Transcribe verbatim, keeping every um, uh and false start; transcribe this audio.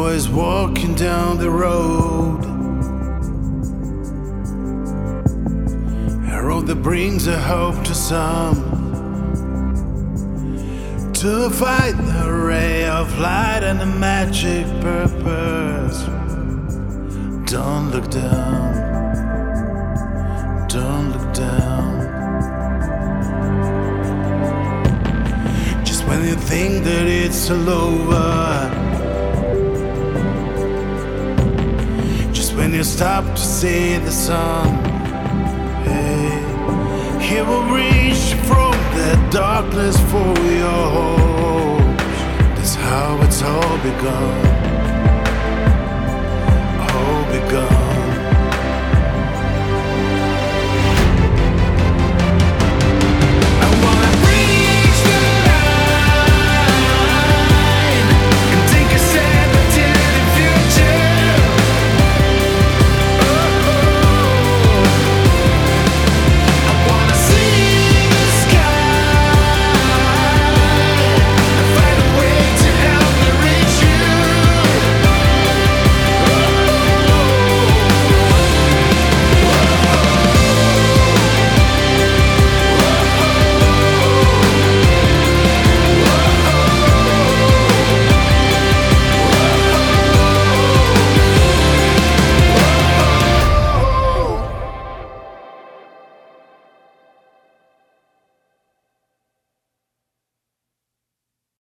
boys walking down the road, a road that brings a hope to some, to find the ray of light and a magic purpose. Don't look down, don't look down. Just when you think that it's all over, just when you stop to see the sun, hey, he will reach from the darkness for your hope. That's how it's all begun.